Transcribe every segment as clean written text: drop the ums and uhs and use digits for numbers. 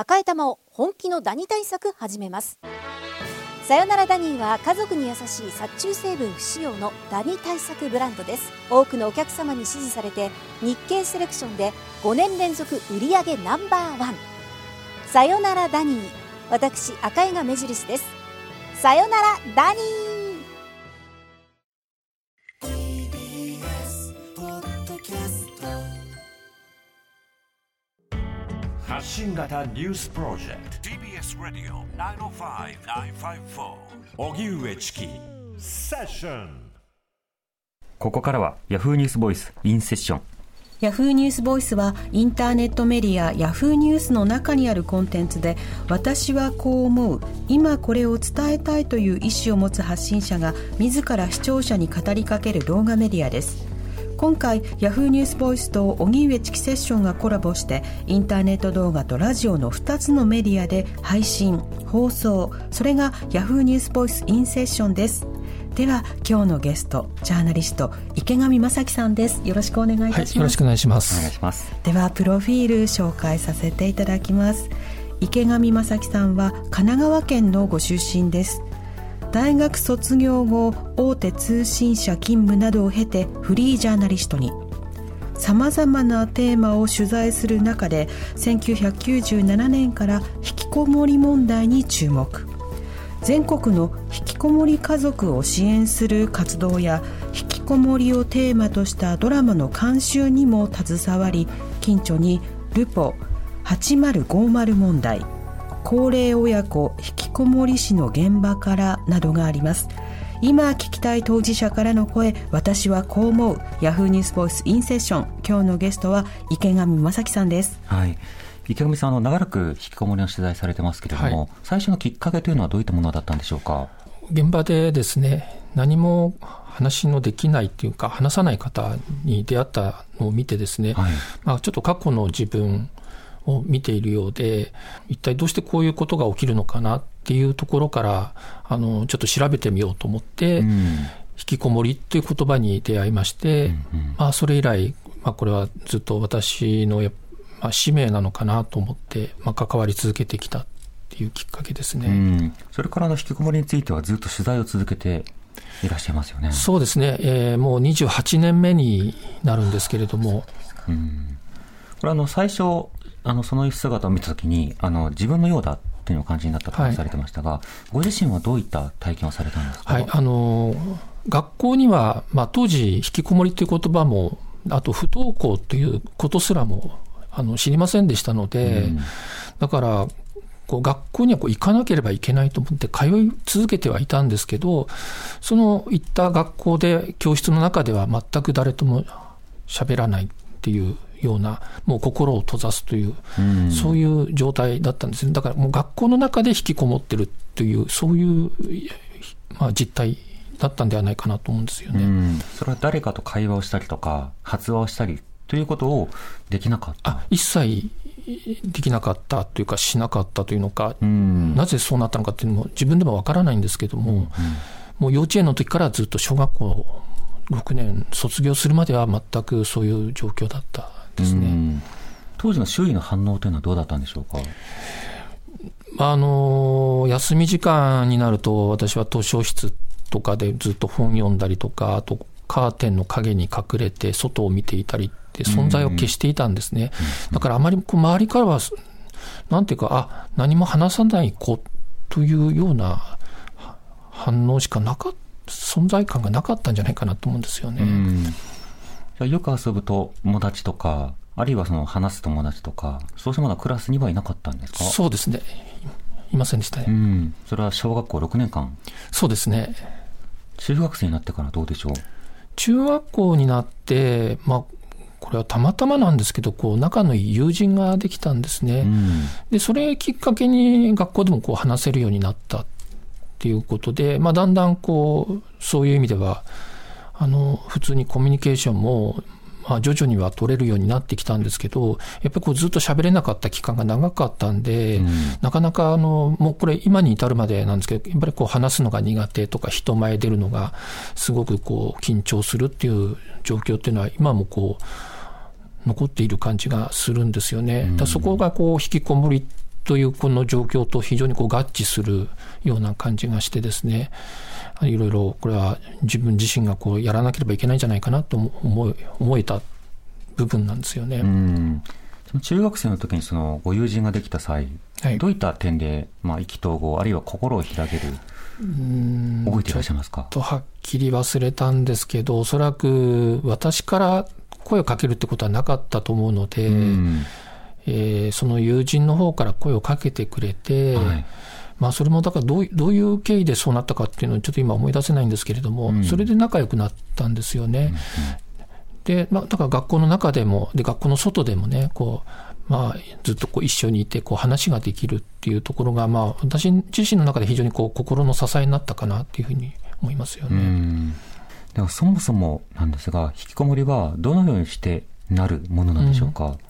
赤い玉を本気のダニ対策始めます。さよならダニーは家族に優しい殺虫成分不使用のダニ対策ブランドです。多くのお客様に支持されて日経セレクションで5年連続売上No.1。さよならダニー、私赤井が目印です。さよならダニー。 発信型ニュースプロジェクト TBS ラディオ905-954荻上チキセッション。 ここからはヤフーニュースボイスインセッション。 ヤフーニュースボイスはインターネットメディアヤフーニュースの中にあるコンテンツで、私はこう思う、今これを伝えたいという意思を持つ発信者が自ら視聴者に語りかける動画メディアです。今回ヤフーニュースボイスと荻上チキセッションがコラボしてインターネット動画とラジオの2つのメディアで配信放送、それがヤフーニュースボイスインセッションです。では今日のゲスト、ジャーナリスト池上正樹さんです。よろしくお願いいたします。 はい、よろしくお願いします。 お願いします。 ではプロフィール紹介させていただきます。池上正樹さんは神奈川県のご出身です。大学卒業後、大手通信社勤務などを経てフリージャーナリストに。さまざまなテーマを取材する中で1997年から引きこもり問題に注目。全国の引きこもり家族を支援する活動や引きこもりをテーマとしたドラマの監修にも携わり、近著にルポ8050問題、高齢親子引きこもり死の現場からなどがあります。今聞きたい当事者からの声、私はこう思う、ヤフーニュースボイスインセッション。今日のゲストは池上正樹さんです。 はい、池上さん、長らく引きこもりの取材されてますけれども、最初のきっかけというのはどういったものだったんでしょうか。 現場でですね、何も話のできないというか話さない方に出会ったのを見てですね、ちょっと過去の自分を見ているようで、一体どうしてこういうことが起きるのかなっていうところからちょっと調べてみようと思って、引きこもりっていう言葉に出会いまして、それ以来、これはずっと私の使命なのかなと思って、関わり続けてきたっていうきっかけですね。 それから引きこもりについてはずっと取材を続けていらっしゃいますよね。 そうですね、もう28年目になるんですけれども、 これ最初その姿を見たときに自分のようだっていうのを感じになったとされてましたが、ご自身はどういった体験をされたんですか。 学校には、当時引きこもりという言葉も、あと不登校ということすらも知りませんでしたので、だから学校には行かなければいけないと思って通い続けてはいたんですけど、その行った学校で教室の中では全く誰とも喋らないっていうような、もう心を閉ざすという、そういう状態だったんですね。だからもう学校の中で引きこもってるという、そういう、実態だったんではないかなと思うんですよね。 それは誰かと会話をしたりとか発話をしたりということをできなかった。 一切できなかったというか、しなかったというのか、なぜそうなったのかっていうのも自分でもわからないんですけども、もう幼稚園の時からずっと小学校6年卒業するまでは全くそういう状況だったですね。 当時の周囲の反応というのはどうだったんでしょうか。 休み時間になると私は図書室とかでずっと本読んだりとか、あとカーテンの陰に隠れて外を見ていたりって存在を消していたんですね。だからあまり周りからはなんていうか、何も話さない子というような反応しかなかった、存在感がなかったんじゃないかなと思うんですよね。 よく遊ぶ友達とか、あるいは話す友達とか、そうしたものはクラスにはいなかったんですか。 そうですね、いませんでしたね。 それは小学校6年間。 そうですね。 中学生になってからどうでしょう。 中学校になって、これはたまたまなんですけど、仲のいい友人ができたんですね。でそれきっかけに学校でも話せるようになったっていうことで、だんだんそういう意味では普通にコミュニケーションも徐々には取れるようになってきたんですけど、やっぱりずっと喋れなかった期間が長かったんで、なかなかもうこれ今に至るまでなんですけど、やっぱり話すのが苦手とか人前出るのがすごく緊張するっていう状況っていうのは今も残っている感じがするんですよね。だそこが引きこもりというこの状況と非常に合致するような感じがしてですね、いろいろこれは自分自身がやらなければいけないんじゃないかなと思えた部分なんですよね。 その中学生の時にそのご友人ができた際、どういった点で、意気投合あるいは心を開ける覚えていらっしゃいますか？ ちょっとはっきり忘れたんですけど、おそらく私から声をかけるってことはなかったと思うので、その友人の方から声をかけてくれて、それもだからどういう経緯でそうなったかっていうのをちょっと今思い出せないんですけれども、それで仲良くなったんですよね。で、だから学校の中でも学校の外でもね、ずっと一緒にいて話ができるっていうところが、私自身の中で非常に心の支えになったかなっていうふうに思いますよね。 ではそもそもなんですが、引きこもりはどのようにしてなるものなんでしょうか？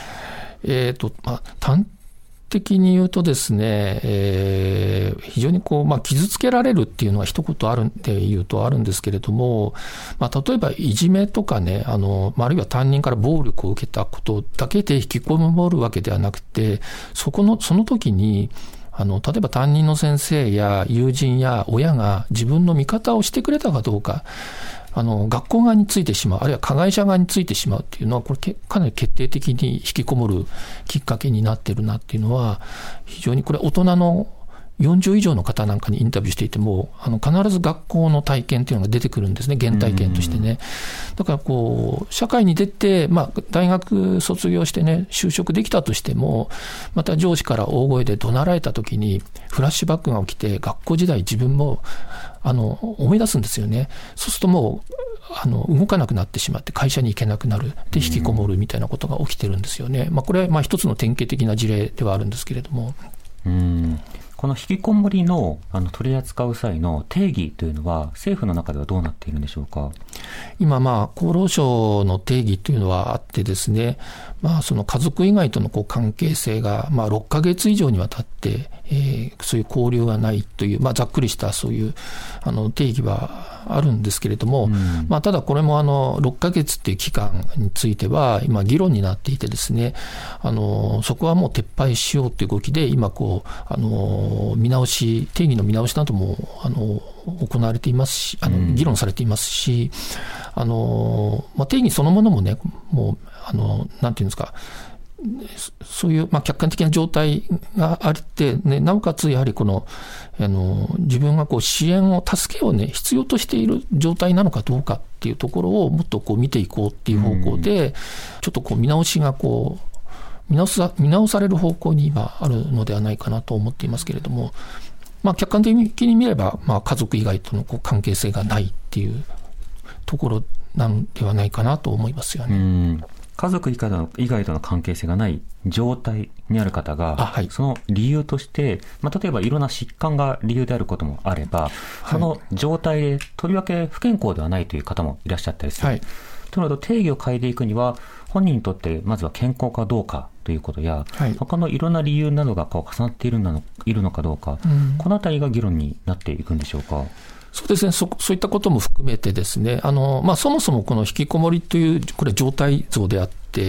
端的に言うとですね、非常に傷つけられるっていうのは一言あるんで言うとあるんですけれども、例えばいじめとかね、あるいは担任から暴力を受けたことだけで引きこもるわけではなくて、その時に例えば担任の先生や友人や親が自分の味方をしてくれたかどうか、学校側についてしまう、あるいは加害者側についてしまうっていうのは、これかなり決定的に引きこもるきっかけになってるなっていうのは、非常にこれ大人の40以上の方なんかにインタビューしていても、必ず学校の体験っていうのが出てくるんですね、原体験としてね。だから社会に出て、大学卒業してね、就職できたとしても、また上司から大声で怒鳴られた時に、フラッシュバックが起きて、学校時代自分も、思い出すんですよね。そうするともう、動かなくなってしまって会社に行けなくなる。で、引きこもるみたいなことが起きてるんですよね。これは一つの典型的な事例ではあるんですけれども。 この引きこもりの取り扱う際の定義というのは政府の中ではどうなっているんでしょうか？ 今厚労省の定義というのはあってですね、その家族以外との関係性が6ヶ月以上にわたって、そういう交流がないという、ざっくりしたそういう定義はあるんですけれども、ただこれも6ヶ月っていう期間については今議論になっていてですね、そこはもう撤廃しようという動きで今見直し、定義の見直しなども行われていますし、議論されていますし、定義そのものもね、もうなんていうんですか、そういう客観的な状態があって、ね、なおかつやはり自分が支援を、助けをね、必要としている状態なのかどうかっていうところをもっと見ていこうっていう方向で、ちょっと見直しが見直される方向に今あるのではないかなと思っていますけれども、客観的に見れば、家族以外との関係性がないっていうところなんではないかなと思いますよね。 家族以外との関係性がない状態にある方が、その理由として、例えばいろんな疾患が理由であることもあれば、その状態でとりわけ不健康ではないという方もいらっしゃったりする。となると定義を変えていくには、本人にとってまずは健康かどうかということや、他のいろんな理由などが重なっているのかどうか、このあたりが議論になっていくんでしょうか？ そうですね、そういったことも含めてですね、そもそもこの引きこもりという、これ状態像であって、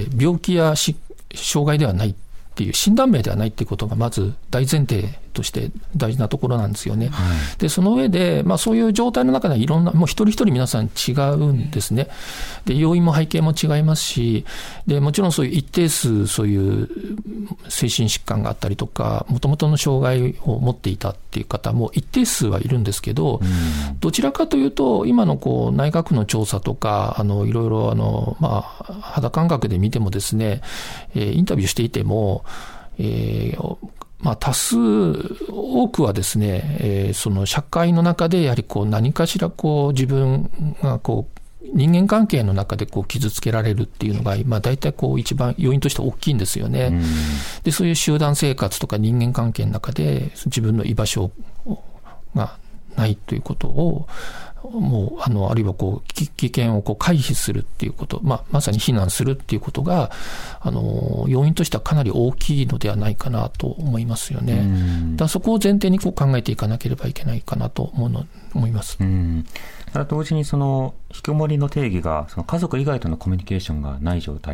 病気や障害ではないっていう、診断名ではないっていうことがまず大前提として大事なところなんですよね。で、その上で、そういう状態の中ではいろんな、もう一人一人皆さん違うんですね。で、要因も背景も違いますし、で、もちろんそういう一定数、そういう精神疾患があったりとか、もともとの障害を持っていたっていう方も一定数はいるんですけど、どちらかというと、今の内閣の調査とか、いろいろ肌感覚で見てもですね、インタビューしていても、多数、多くはですね、その社会の中でやはり何かしら自分が人間関係の中で傷つけられるっていうのが大体一番要因として大きいんですよね。で、そういう集団生活とか人間関係の中で自分の居場所がないということを、もうあるいは危険を回避するっていうこと、まさに避難するっていうことが要因としてはかなり大きいのではないかなと思いますよね。だからそこを前提に考えていかなければいけないかなと思います。 ただ同時にその引きこもりの定義がその家族以外とのコミュニケーションがない状態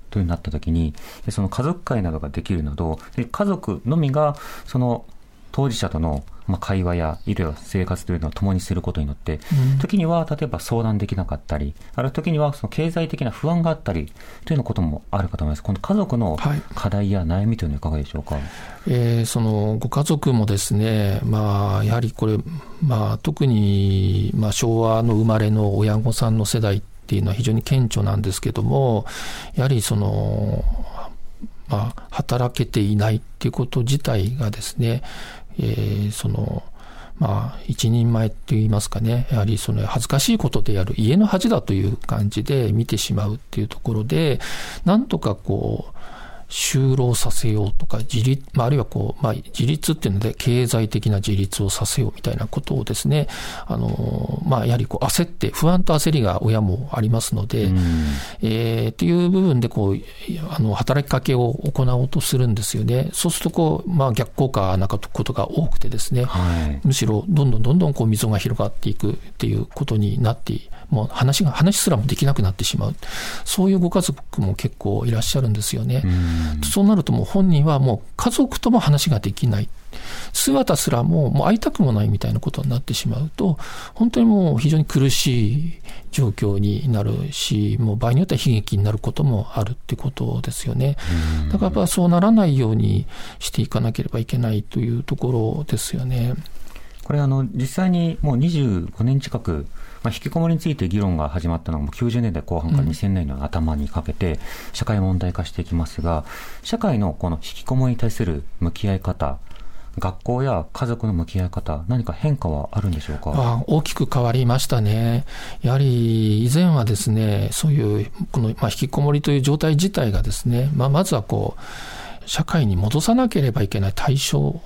というなったときに、その家族会などができるなど、家族のみがその当事者との会話や医療生活というのを共にすることによって、時には例えば相談できなかったり、ある時にはその経済的な不安があったりというようなこともあるかと思います。この家族の課題や悩みというのはいかがでしょうか。 そのご家族もですね、やはりこれ、特に昭和の生まれの親御さんの世代っていうのは非常に顕著なんですけども、やはりその働けていないっていうこと自体がですね、その一人前って言いますかね、やはりその恥ずかしいことである家の恥だという感じで見てしまうっていうところで、なんとか就労させようとか自立、あるいは自立っていうので経済的な自立をさせようみたいなことをですね、やはり焦って不安と焦りが親もありますので、っていう部分で働きかけを行おうとするんですよね。そうすると逆効果なことが多くてですね、むしろどんどん溝が広がっていくっていうことになってもう話すらもできなくなってしまう、そういうご家族も結構いらっしゃるんですよね。そうなるともう本人はもう家族とも話ができない、姿すらもう会いたくもないみたいなことになってしまうと、本当にもう非常に苦しい状況になるし、もう場合によっては悲劇になることもあるってことですよね。だからやっぱそうならないようにしていかなければいけないというところですよね。 これ実際にもう25年近く、引きこもりについて議論が始まったのがもう90年代後半から2000年の頭にかけて社会問題化していきますが、社会のこの引きこもりに対する向き合い方、学校や家族の向き合い方、何か変化はあるんでしょうか。 大きく変わりましたね。やはり以前はですね、そういうこの引きこもりという状態自体がですね、まずは社会に戻さなければいけない対象、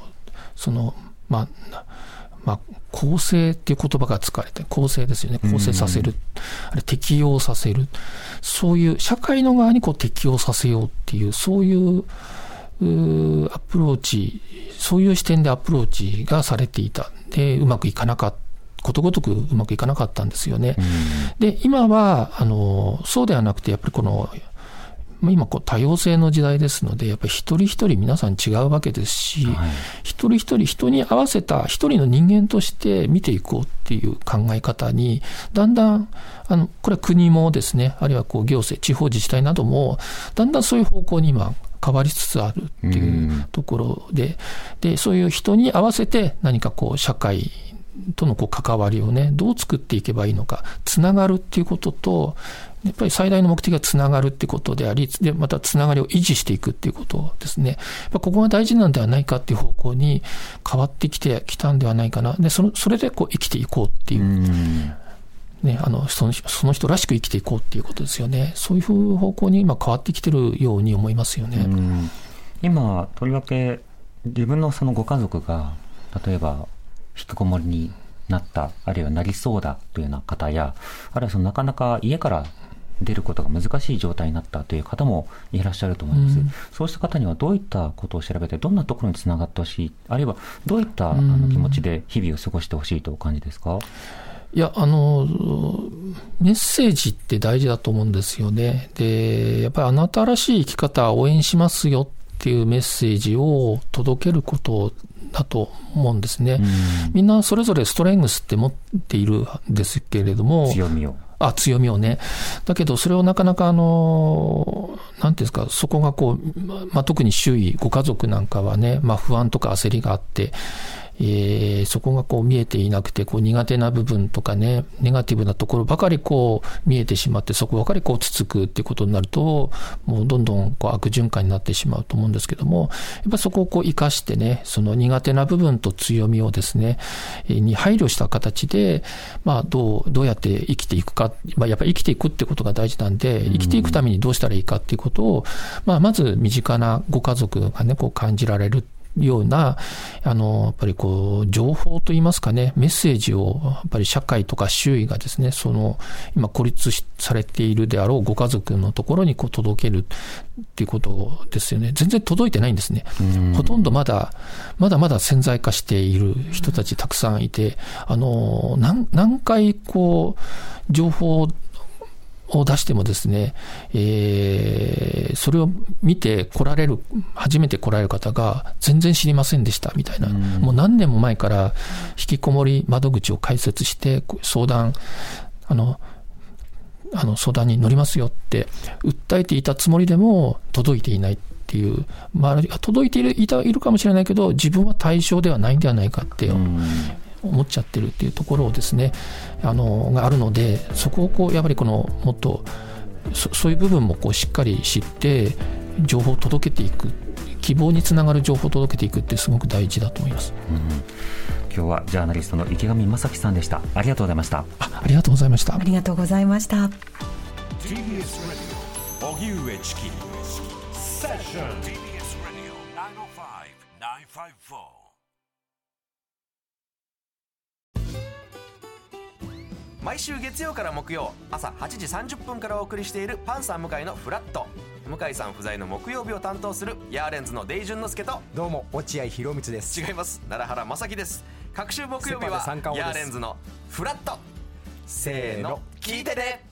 更生っていう言葉が使われて、更生ですよね。更生させる。あれ適応させる。そういう社会の側に適応させようっていう、そういうアプローチ、そういう視点でアプローチがされていた。で、ことごとくうまくいかなかったんですよね。で、今は、そうではなくて、やっぱり今多様性の時代ですので、やっぱり一人一人皆さん違うわけですし、一人一人人に合わせた一人の人間として見ていこうっていう考え方に、だんだん、これは国もですね、あるいは行政、地方自治体なども、だんだんそういう方向に今変わりつつあるっていうところで、そういう人に合わせて何か社会との関わりをね、どう作っていけばいいのか、つながるっていうことと、やっぱり最大の目的がつながるってことであり、でまたつながりを維持していくっていうことですね。ここが大事なんではないかっていう方向に変わってきたんではないかな。でそれで生きていこうっていう、ね、その人らしく生きていこうっていうことですよね。そういう方向に今変わってきてるように思いますよね。 今とりわけ自分のそのご家族が例えば引きこもりになった、あるいはなりそうだというような方や、あるいはなかなか家から出ることが難しい状態になったという方もいらっしゃると思います。そうした方にはどういったことを調べて、どんなところにつながってほしい、あるいはどういった気持ちで日々を過ごしてほしいとお感じですか。 いや、メッセージって大事だと思うんですよね。で、やっぱりあなたらしい生き方を応援しますよっていうメッセージを届けることだと思うんですね。みんなそれぞれストレングスって持っているんですけれども、 強みをね。だけどそれをなかなかなんていうんですか、そこが特に周囲ご家族なんかはね、不安とか焦りがあって、そこが見えていなくて、苦手な部分とかね、ネガティブなところばかり見えてしまって、そこばかりつつくっていうことになると、もうどんどん悪循環になってしまうと思うんですけども、やっぱりそこを生かしてね、その苦手な部分と強みをですね、に配慮した形で、どうやって生きていくか、やっぱり生きていくってことが大事なんで、生きていくためにどうしたらいいかっていうことを、まず身近なご家族がね、感じられるような、やっぱり情報といいますかね、メッセージを、やっぱり社会とか周囲がですね、今孤立されているであろうご家族のところに届けるっていうことですよね。全然届いてないんですね。ほとんどまだ潜在化している人たちたくさんいて、何回情報を出してもですね、それを見て初めて来られる方が全然知りませんでしたみたいな、もう何年も前から引きこもり窓口を開設して相談に乗りますよって訴えていたつもりでも届いていないっていう、届いているかもしれないけど自分は対象ではないんではないかって思っちゃってるっていうところをですね、があるので、そこをやっぱりもっとそういう部分もしっかり知って情報を届けていく、希望につながる情報を届けていくってすごく大事だと思います。 今日はジャーナリストの池上正樹さんでした。ありがとうございました。 ありがとうございました。 ありがとうございました。 TBS Radio 荻上チキセッション TBS Radio 905-954。 毎週月曜から木曜朝8時30分からお送りしているパンサー向井のフラット。向井さん不在の木曜日を担当するヤーレンズのデイジュンの之介と、 どうも落合博満です。 違います、奈良原正樹です。各週木曜日はヤーレンズのフラット。せーの聞いてね。